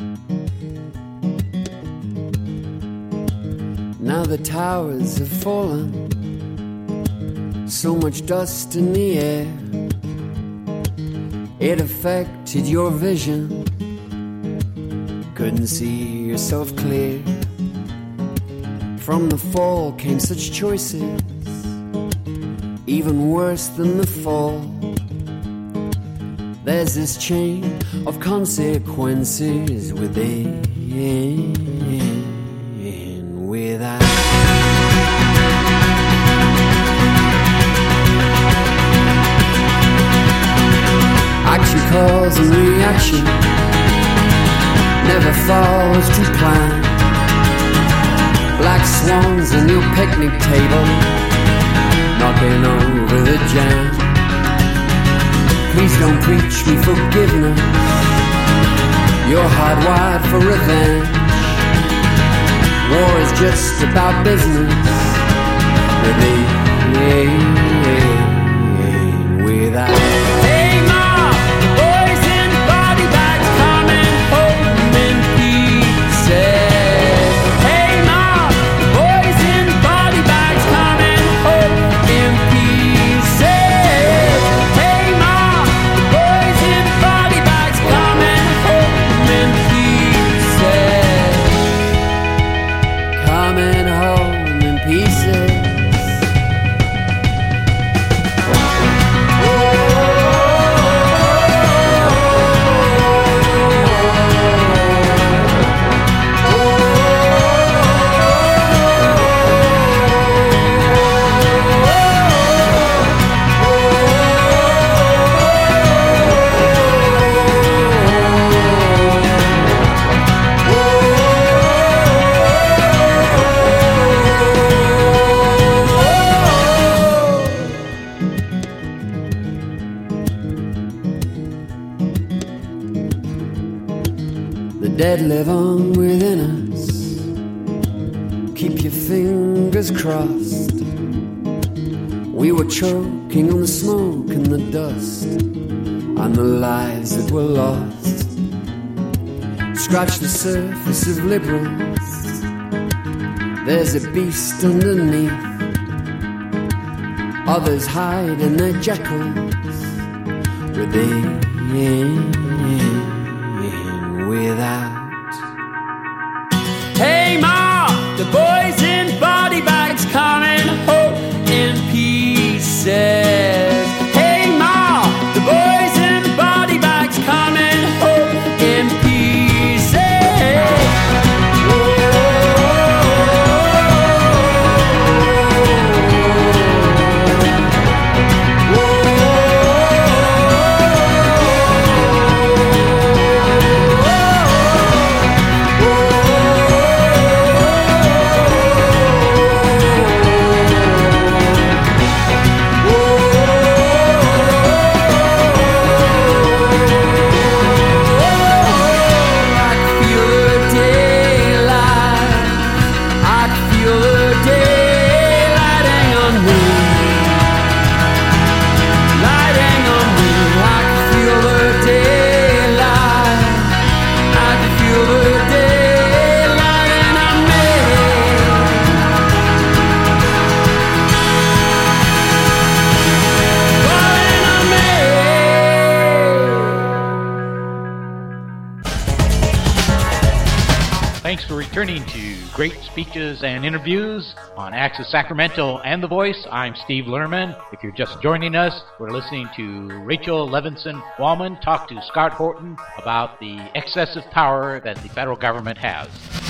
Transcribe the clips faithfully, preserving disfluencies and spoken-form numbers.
Now the towers have fallen, so much dust in the air. It affected your vision, couldn't see yourself clear. From the fall came such choices, even worse than the fall. There's this chain of consequences within, without. Action, cause and reaction never falls to plan. Black swans on your picnic table, knocking over the jam. Please don't preach me forgiveness, you're hardwired for revenge. War is just about business with me, without. Hey ma, the boys in body bags coming home in pieces. Hey ma, the boys in body bags coming home in pieces. Hey ma, the boys in body bags coming home in pieces. Coming home in pieces. Dead live on within us. Keep your fingers crossed. We were choking on the smoke and the dust, on the lives that were lost. Scratch the surface of liberals, there's a beast underneath. Others hide in their jackals within, without. Hey ma, the boys in body bags coming home in pieces. Hey ma, the boys in body bags coming home in pieces. Thanks for returning to Great Speeches and Interviews on Access Sacramento and The Voice. I'm Steve Lerman. If you're just joining us, we're listening to Rachel Levinson-Wallman talk to Scott Horton about the excessive power that the federal government has.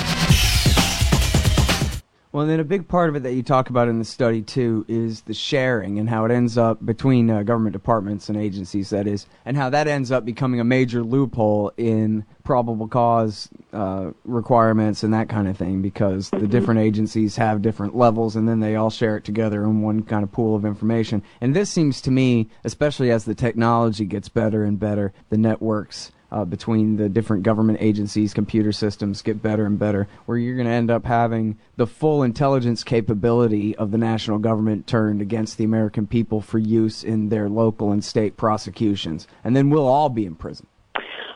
Well, then a big part of it that you talk about in the study, too, is the sharing and how it ends up between uh, government departments and agencies, that is, and how that ends up becoming a major loophole in probable cause uh, requirements and that kind of thing, because the different agencies have different levels and then they all share it together in one kind of pool of information. And this seems to me, especially as the technology gets better and better, the networks Uh, between the different government agencies, computer systems get better and better, where you're going to end up having the full intelligence capability of the national government turned against the American people for use in their local and state prosecutions. And then we'll all be in prison.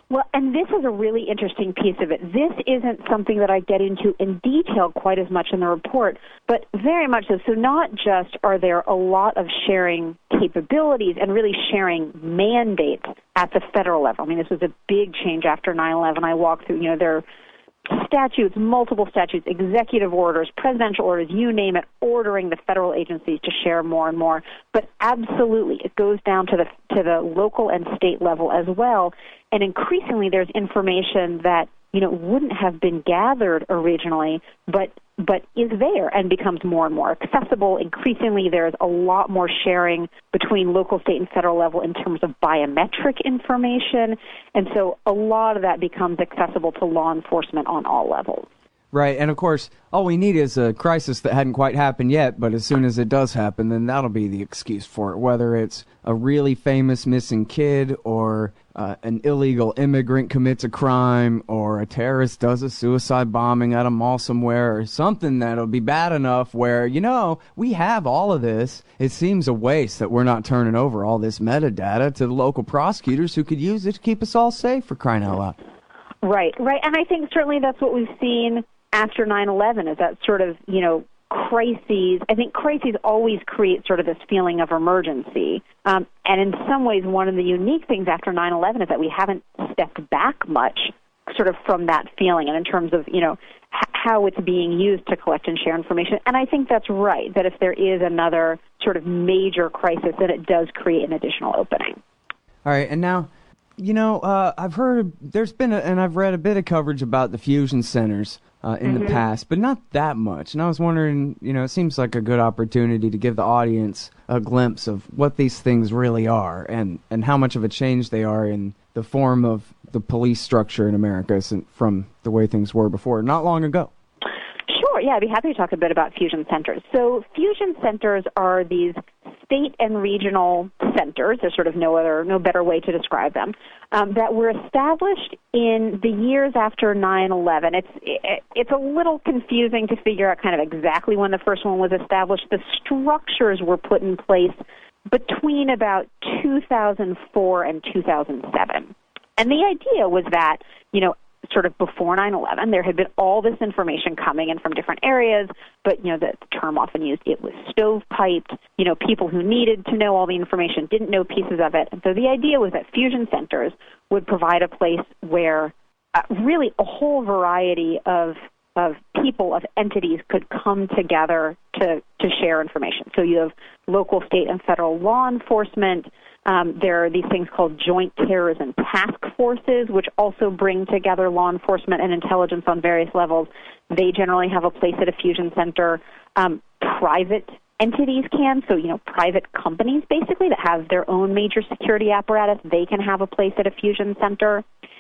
Well, and this is a really interesting piece of it. This isn't something that I get into in detail quite as much in the report, but very much so. So not just are there a lot of sharing capabilities and really sharing mandates at the federal level. I mean, this was a big change after nine eleven. I walked through, you know, there are statutes, multiple statutes, executive orders, presidential orders, you name it, ordering the federal agencies to share more and more. But absolutely, it goes down to the to the local and state level as well. And increasingly, there's information that, you know, wouldn't have been gathered originally, but but is there and becomes more and more accessible. Increasingly, there's a lot more sharing between local, state, and federal level in terms of biometric information. And so a lot of that becomes accessible to law enforcement on all levels. Right, and of course, all we need is a crisis that hadn't quite happened yet, but as soon as it does happen, then that'll be the excuse for it, whether it's a really famous missing kid or uh, an illegal immigrant commits a crime or a terrorist does a suicide bombing at a mall somewhere or something that'll be bad enough where, you know, we have all of this. It seems a waste that we're not turning over all this metadata to the local prosecutors who could use it to keep us all safe, for crying out loud. Right, right, and I think certainly that's what we've seen after nine eleven, is that sort of, you know, crises. I think crises always create sort of this feeling of emergency. Um, and in some ways, one of the unique things after nine eleven is that we haven't stepped back much sort of from that feeling and in terms of, you know, h- how it's being used to collect and share information. And I think that's right, that if there is another sort of major crisis, then it does create an additional opening. All right, and now, you know, uh, I've heard, there's been, a, and I've read a bit of coverage about the fusion centers uh, in mm-hmm. the past, but not that much. And I was wondering, you know, it seems like a good opportunity to give the audience a glimpse of what these things really are and, and how much of a change they are in the form of the police structure in America from the way things were before, not long ago. Sure, yeah, I'd be happy to talk a bit about fusion centers. So fusion centers are these state and regional centers, there's sort of no other, no better way to describe them, um, that were established in the years after nine eleven. It's it, it's a little confusing to figure out kind of exactly when the first one was established. The structures were put in place between about two thousand four and two thousand seven. And the idea was that, you know, sort of before nine eleven, there had been all this information coming in from different areas, but, you know, the term often used, it was stovepiped. You know, people who needed to know all the information didn't know pieces of it. And so the idea was that fusion centers would provide a place where uh, really a whole variety of of people, of entities could come together to, to share information. So you have local, state, and federal law enforcement. Um, there are these things called joint terrorism task forces, which also bring together law enforcement and intelligence on various levels. They generally have a place at a fusion center. Um, private entities can, so, you know, private companies basically that have their own major security apparatus, they can have a place at a fusion center.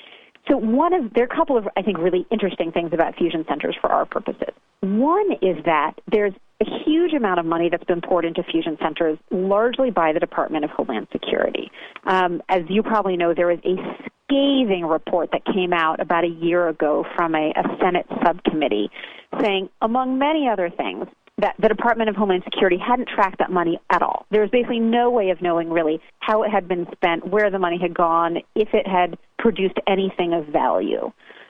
So one of, there are a couple of, I think, really interesting things about fusion centers for our purposes. One is that there's a huge amount of money that's been poured into fusion centers, largely by the Department of Homeland Security. Um, as you probably know, there was a scathing report that came out about a year ago from a, a Senate subcommittee saying, among many other things, that the Department of Homeland Security hadn't tracked that money at all. There was basically no way of knowing really how it had been spent, where the money had gone, if it had produced anything of value.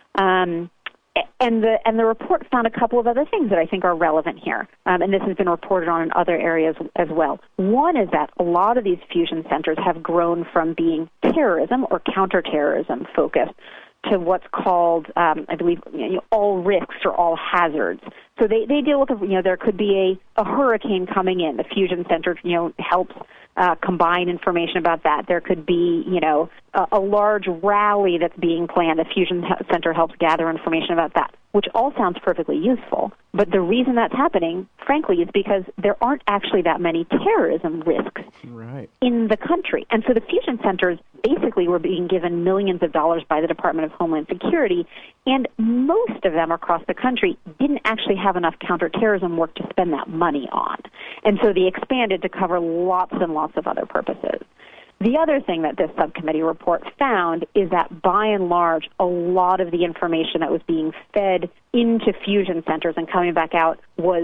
Um, and the and the report found a couple of other things that I think are relevant here, um, and this has been reported on in other areas as well. One is that a lot of these fusion centers have grown from being terrorism or counterterrorism focused to what's called, um, I believe, you know, all risks or all hazards. So they, they deal with, you know, there could be a, a hurricane coming in. The fusion center, you know, helps uh, combine information about that. There could be, you know, a, a large rally that's being planned. The fusion center helps gather information about that, which all sounds perfectly useful. But the reason that's happening, frankly, is because there aren't actually that many terrorism risks right. in the country. And so the fusion centers basically were being given millions of dollars by the Department of Homeland Security, and most of them across the country didn't actually have enough counterterrorism work to spend that money on. And so they expanded to cover lots and lots of other purposes. The other thing that this subcommittee report found is that, by and large, a lot of the information that was being fed into fusion centers and coming back out was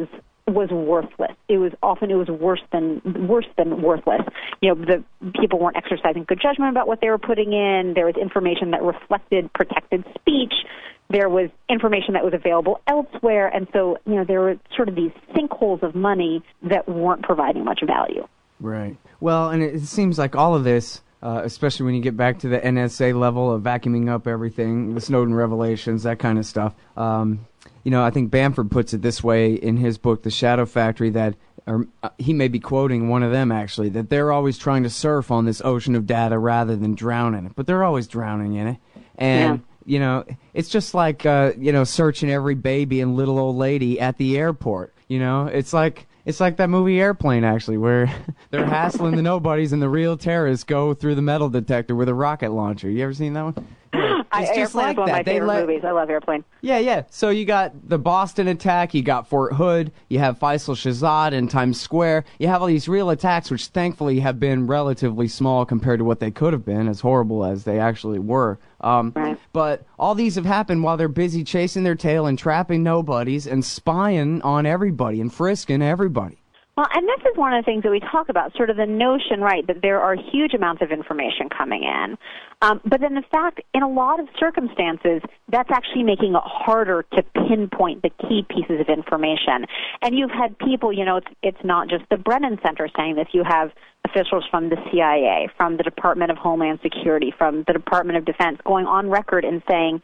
was worthless. It was often it was worse than worse than worthless. You know, the people weren't exercising good judgment about what they were putting in. There was information that reflected protected speech. There was information that was available elsewhere, and so you know there were sort of these sinkholes of money that weren't providing much value. Right. Well, and it seems like all of this, uh, especially when you get back to the N S A level of vacuuming up everything, the Snowden revelations, that kind of stuff. Um, You know, I think Bamford puts it this way in his book, The Shadow Factory, that or, uh, he may be quoting one of them, actually, that they're always trying to surf on this ocean of data rather than drown in it. But they're always drowning in it. And, yeah. you know, it's just like, uh, you know, searching every baby and little old lady at the airport. You know, it's like... It's like that movie Airplane, actually, where they're hassling the nobodies and the real terrorists go through the metal detector with a rocket launcher. You ever seen that one? Yeah. I, it's just Airplane like is one of my that. They favorite let, movies. I love Airplane. Yeah, yeah. So you got the Boston attack, you got Fort Hood, you have Faisal Shahzad in Times Square. You have all these real attacks, which thankfully have been relatively small compared to what they could have been, as horrible as they actually were. Um, right. But all these have happened while they're busy chasing their tail and trapping nobodies and spying on everybody and frisking everybody. Well, and this is one of the things that we talk about, sort of the notion, right, that there are huge amounts of information coming in. Um, but then the fact, in a lot of circumstances, that's actually making it harder to pinpoint the key pieces of information. And you've had people, you know, it's, it's not just the Brennan Center saying this. You have officials from the C I A, from the Department of Homeland Security, from the Department of Defense going on record and saying,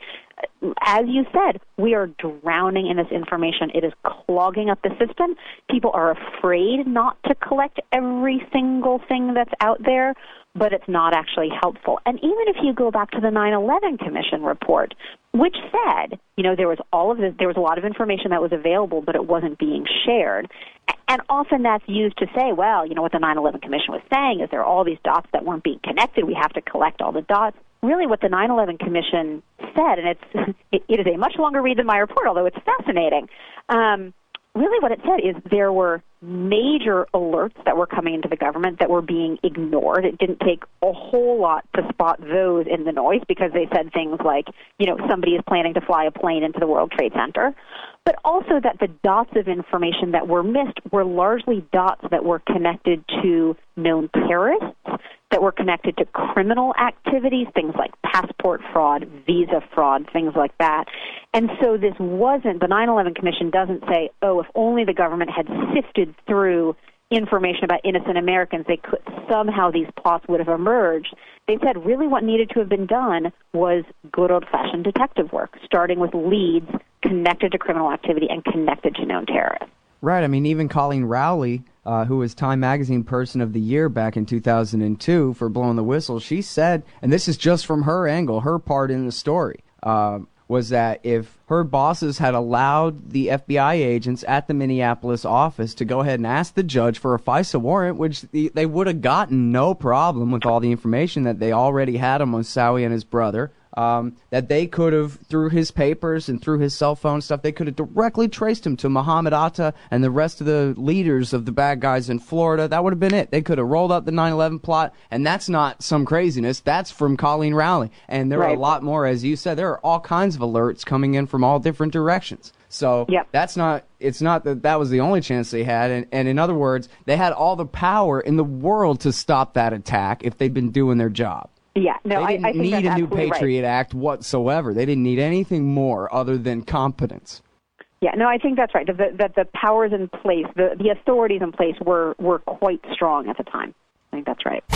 as you said, we are drowning in this information. It is clogging up the system. People are afraid not to collect every single thing that's out there, but it's not actually helpful. And even if you go back to the nine eleven Commission report, which said, you know, there was all of this, there was a lot of information that was available, but it wasn't being shared. And often that's used to say, well, you know, what the nine eleven Commission was saying is there are all these dots that weren't being connected. We have to collect all the dots. Really what the nine eleven Commission said, and it's it, it is a much longer read than my report, although it's fascinating, um, really what it said is there were major alerts that were coming into the government that were being ignored. It didn't take a whole lot to spot those in the noise because they said things like, you know, somebody is planning to fly a plane into the World Trade Center. But also that the dots of information that were missed were largely dots that were connected to known terrorists, that were connected to criminal activities, things like passport fraud, visa fraud, things like that. And so this wasn't, the nine eleven Commission doesn't say, oh, if only the government had sifted through information about innocent Americans, they could, somehow these plots would have emerged. They said really what needed to have been done was good old-fashioned detective work, starting with leads connected to criminal activity and connected to known terrorists. Right. I mean, even Colleen Rowley, uh, who was Time Magazine Person of the Year back in two thousand two for Blowing the Whistle, she said, and this is just from her angle, her part in the story, uh, was that if her bosses had allowed the F B I agents at the Minneapolis office to go ahead and ask the judge for a FISA warrant, which they would have gotten no problem with all the information that they already had on Moussaoui and his brother, um, that they could have, through his papers and through his cell phone stuff, they could have directly traced him to Mohammed Atta and the rest of the leaders of the bad guys in Florida. That would have been it. They could have rolled up the nine eleven plot, and that's not some craziness. That's from Colleen Rowley. And there right. are a lot more, as you said. There are all kinds of alerts coming in from all different directions. So yep. that's not, it's not that that was the only chance they had. And, and in other words, they had all the power in the world to stop that attack if they'd been doing their job. Yeah, no, they didn't I, I think need that's a new absolutely Patriot right. Act whatsoever. They didn't need anything more other than competence. Yeah, no, I think that's right. That the, that the powers in place, the, the authorities in place were, were quite strong at the time. I think that's right.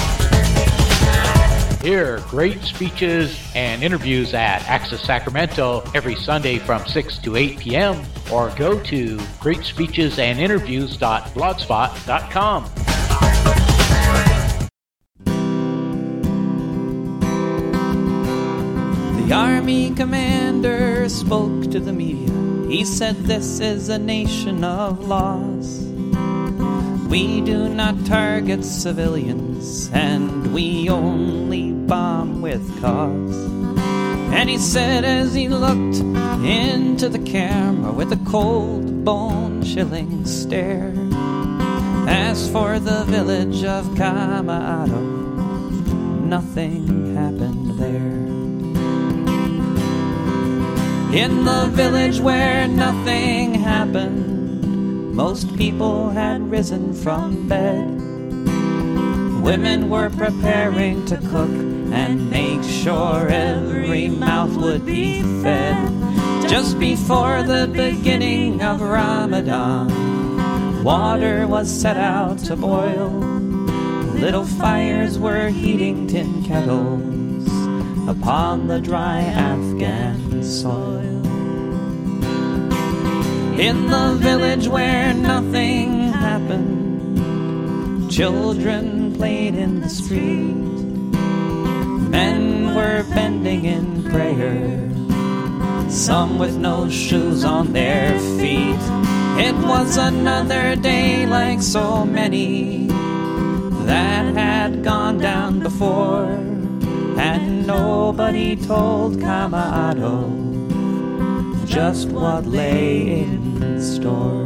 Hear great speeches and interviews at Access Sacramento every Sunday from six to eight p.m. or go to great speeches and interviews dot blogspot dot com. The Army commander spoke to the media. He said this is a nation of laws. We do not target civilians, and we only bomb with cause. And he said as he looked into the camera with a cold, bone-chilling stare, as for the village of Kamado, nothing happened there. In the village where nothing happened, Most people had risen from bed. Women were preparing to cook and make sure every mouth would be fed. Just before the beginning of Ramadan, water was set out to boil. Little fires were heating tin kettles upon the dry Afghan soil. In the village where nothing happened, children played in the street. Men were bending in prayer, some with no shoes on their feet. It was another day like so many that had gone down before, and nobody told Kama'ato just what lay in store.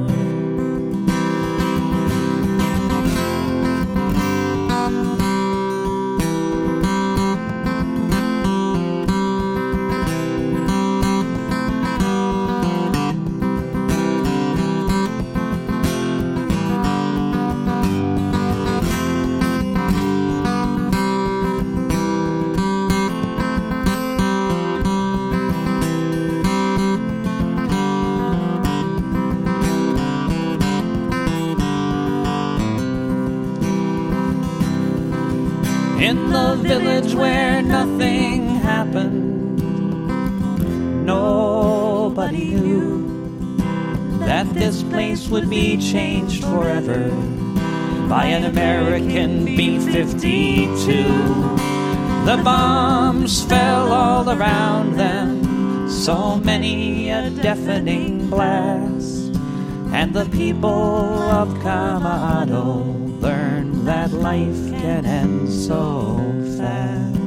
In the village where nothing happened, nobody knew that this place would be changed forever by an American B fifty-two. The bombs fell all around them, so many a deafening blast, and the people of Kama'ato learned that life can end so fast.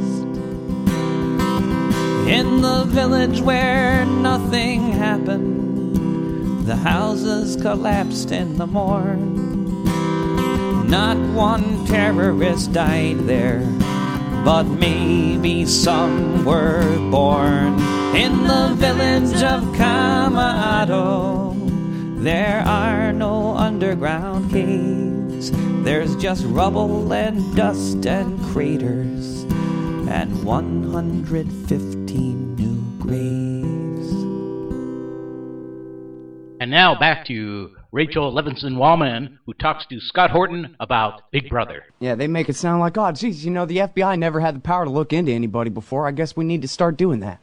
In the village where nothing happened, the houses collapsed in the morn. Not one terrorist died there, but maybe some were born. In the village of Kama'ato, there are no underground caves. There's just rubble and dust and craters, and one hundred fifteen new graves. And now back to Rachel Levinson-Wallman, who talks to Scott Horton about Big Brother. Yeah, they make it sound like, oh, geez, you know, the F B I never had the power to look into anybody before. I guess we need to start doing that.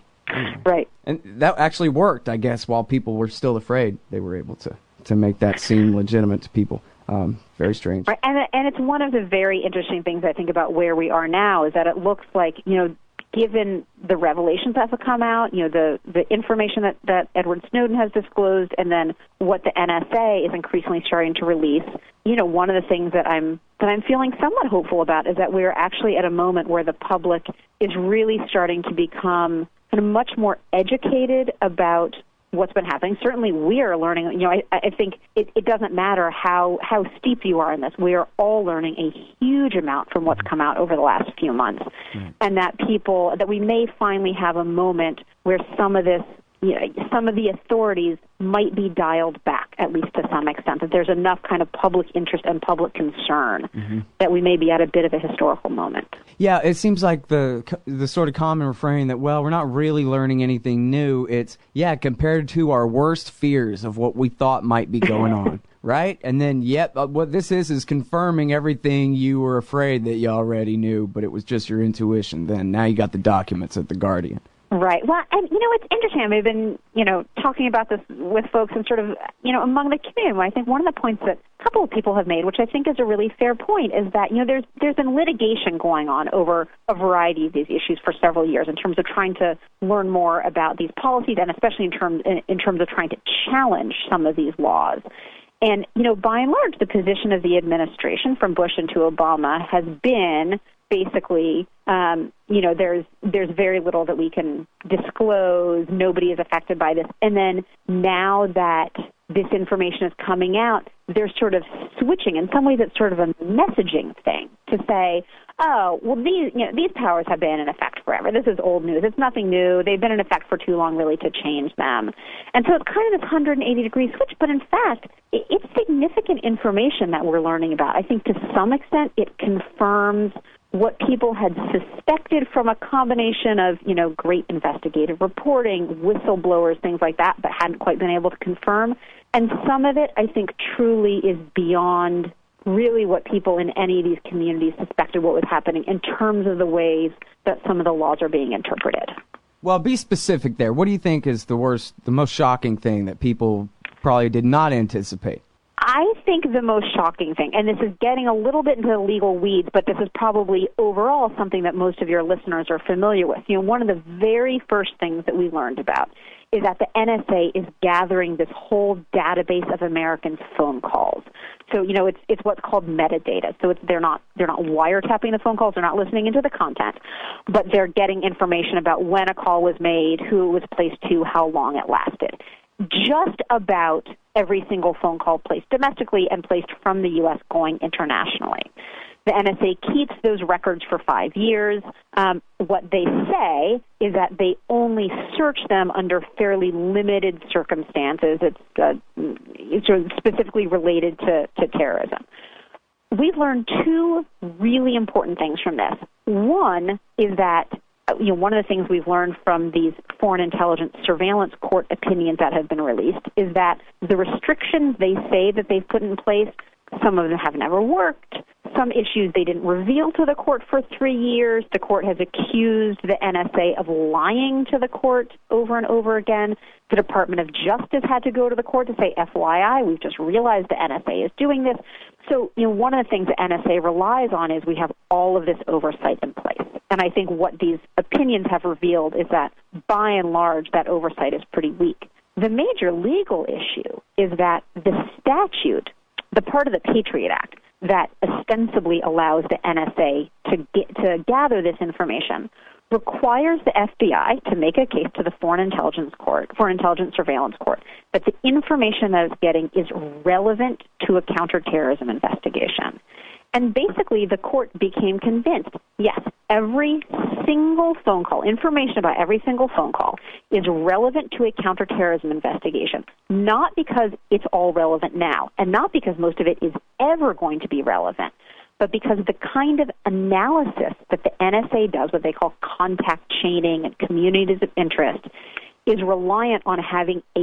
Right. And that actually worked, I guess, while people were still afraid. They were able to, to make that seem legitimate to people. Um, very strange. Right. And, and it's one of the very interesting things I think about where we are now is that it looks like, you know, given the revelations that have come out, you know, the, the information that, that Edward Snowden has disclosed, and then what the N S A is increasingly starting to release, you know, one of the things that I'm that I'm feeling somewhat hopeful about is that we're actually at a moment where the public is really starting to become kind of much more educated about what's been happening. Certainly we are learning, you know, I, I think it, it doesn't matter how, how steep you are in this. We are all learning a huge amount from what's come out over the last few months. Mm. And that people, that we may finally have a moment where some of this, you know, some of the authorities might be dialed back, at least to some extent, that there's enough kind of public interest and public concern mm-hmm. that we may be at a bit of a historical moment. Yeah, it seems like the the sort of common refrain that, well, we're not really learning anything new. It's, yeah, compared to our worst fears of what we thought might be going on, right? And then, yep, uh, what this is is confirming everything you were afraid that you already knew, but it was just your intuition then. Now you got the documents at The Guardian. Right. Well, and, you know, it's interesting. I've been, you know, talking about this with folks and sort of, you know, among the community. I think one of the points that a couple of people have made, which I think is a really fair point, is that, you know, there's there's been litigation going on over a variety of these issues for several years in terms of trying to learn more about these policies and especially in terms in, in terms of trying to challenge some of these laws. And, you know, by and large, the position of the administration from Bush into Obama has been basically, um, you know, there's there's very little that we can disclose. Nobody is affected by this. And then now that this information is coming out, they're sort of switching. In some ways, it's sort of a messaging thing to say, oh, well, these you know, these powers have been in effect forever. This is old news. It's nothing new. They've been in effect for too long, really, to change them. And so it's kind of this one hundred eighty degree switch, but in fact, it, it's significant information that we're learning about. I think to some extent it confirms what people had suspected from a combination of, you know, great investigative reporting, whistleblowers, things like that, but hadn't quite been able to confirm. And some of it, I think, truly is beyond really what people in any of these communities suspected what was happening in terms of the ways that some of the laws are being interpreted. Well, be specific there. What do you think is the worst, the most shocking thing that people probably did not anticipate? I think the most shocking thing, and this is getting a little bit into the legal weeds, but this is probably overall something that most of your listeners are familiar with. You know, one of the very first things that we learned about is that the N S A is gathering this whole database of Americans' phone calls. So, you know, it's it's what's called metadata. So it's, they're not they're not wiretapping the phone calls, they're not listening into the content, but they're getting information about when a call was made, who it was placed to, how long it lasted. Just about every single phone call placed domestically and placed from the U S going internationally. The N S A keeps those records for five years. Um, what they say is that they only search them under fairly limited circumstances. It's, uh, it's sort of specifically related to, to terrorism. We've learned two really important things from this. One is that You know, one of the things we've learned from these foreign intelligence surveillance court opinions that have been released is that the restrictions they say that they've put in place, some of them have never worked. Some issues they didn't reveal to the court for three years. The court has accused the N S A of lying to the court over and over again. The Department of Justice had to go to the court to say, F Y I, we've just realized the N S A is doing this. So, you know, one of the things the N S A relies on is we have all of this oversight in place. And I think what these opinions have revealed is that, by and large, that oversight is pretty weak. The major legal issue is that the statute, the part of the Patriot Act that ostensibly allows the N S A to get, to gather this information, requires the F B I to make a case to the Foreign Intelligence Court, Foreign Intelligence Surveillance Court, that the information that it's getting is relevant to a counterterrorism investigation. And basically, the court became convinced, yes, every single phone call, information about every single phone call is relevant to a counterterrorism investigation, not because it's all relevant now, and not because most of it is ever going to be relevant, but because the kind of analysis that the N S A does, what they call contact chaining and communities of interest, is reliant on having a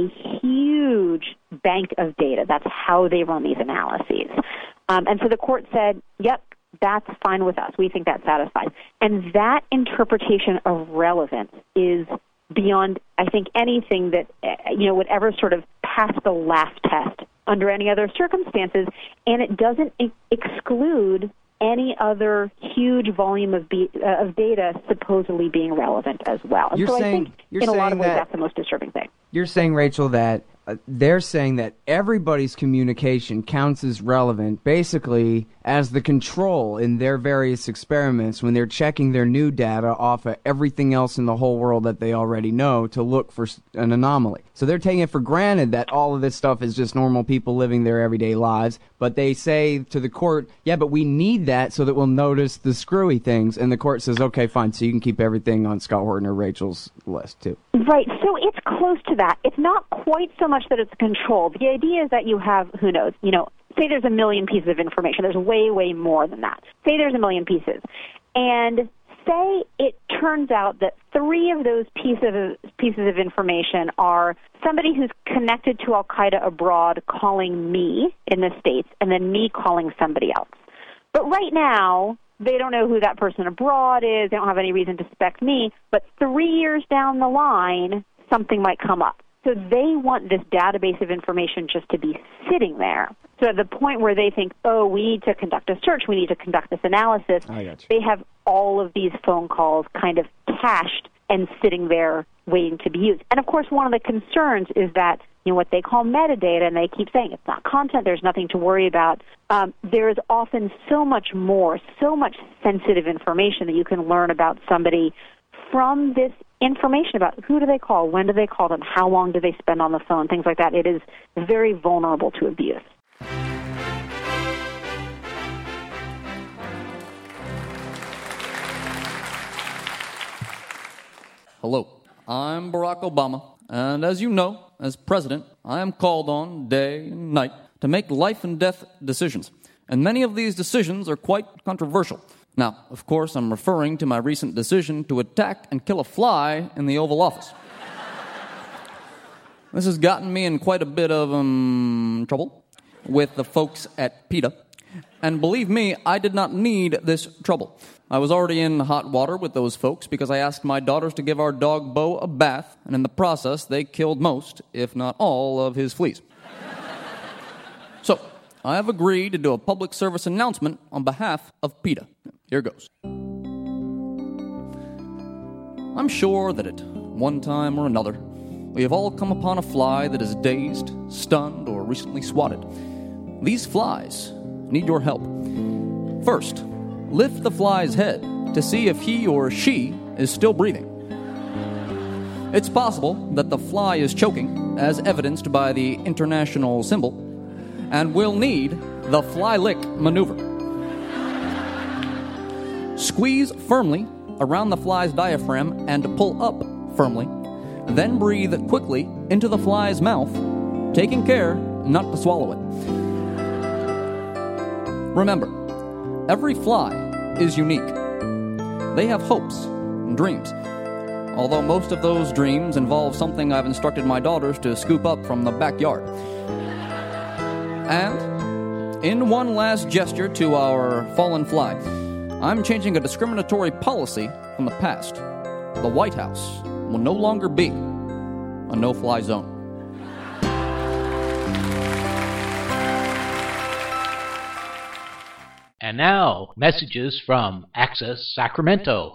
huge bank of data. That's how they run these analyses. Um, and so the court said, yep, that's fine with us. We think that satisfies. And that interpretation of relevance is beyond, I think, anything that, you know, would ever sort of pass the laugh test under any other circumstances, and it doesn't ex- exclude any other huge volume of, be, uh, of data supposedly being relevant as well. And you're so saying, I think you're in a saying lot of ways that, that's the most disturbing thing. You're saying, Rachel, that uh, they're saying that everybody's communication counts as relevant, basically as the control in their various experiments when they're checking their new data off of everything else in the whole world that they already know to look for an anomaly. So they're taking it for granted that all of this stuff is just normal people living their everyday lives, but they say to the court, yeah, but we need that so that we'll notice the screwy things, and the court says, okay, fine, so you can keep everything on Scott Horton or Rachel's list, too. Right, so it's close to that. It's not quite so much that it's controlled. The idea is that you have, who knows, you know, say there's a million pieces of information. There's way, way more than that. Say there's a million pieces. And say it turns out that three of those pieces of, pieces of information are somebody who's connected to Al-Qaeda abroad calling me in the States and then me calling somebody else. But right now, they don't know who that person abroad is. They don't have any reason to suspect me. But three years down the line, something might come up. So they want this database of information just to be sitting there. So at the point where they think, oh, we need to conduct a search, we need to conduct this analysis, they have all of these phone calls kind of cached and sitting there waiting to be used. And, of course, one of the concerns is that, you know, what they call metadata, and they keep saying it's not content, there's nothing to worry about. Um, there is often so much more, so much sensitive information that you can learn about somebody from this information about who do they call, when do they call them, how long do they spend on the phone, things like that. It is very vulnerable to abuse. Hello, I'm Barack Obama, and as you know, as president, I am called on day and night to make life and death decisions, and many of these decisions are quite controversial. Now, of course, I'm referring to my recent decision to attack and kill a fly in the Oval Office. This has gotten me in quite a bit of um, trouble with the folks at PETA, and believe me, I did not need this trouble. I was already in hot water with those folks because I asked my daughters to give our dog Bo a bath, and in the process, they killed most, if not all, of his fleas. So, I have agreed to do a public service announcement on behalf of PETA. Here goes. I'm sure that at one time or another, we have all come upon a fly that is dazed, stunned, or recently swatted. These flies need your help. First, lift the fly's head to see if he or she is still breathing. It's possible that the fly is choking, as evidenced by the international symbol, and will need the fly lick maneuver. Squeeze firmly around the fly's diaphragm and pull up firmly, then breathe quickly into the fly's mouth, taking care not to swallow it. Remember, every fly is unique. They have hopes and dreams, although most of those dreams involve something I've instructed my daughters to scoop up from the backyard. And, in one last gesture to our fallen fly, I'm changing a discriminatory policy from the past. The White House will no longer be a no-fly zone. And now, messages from Access Sacramento.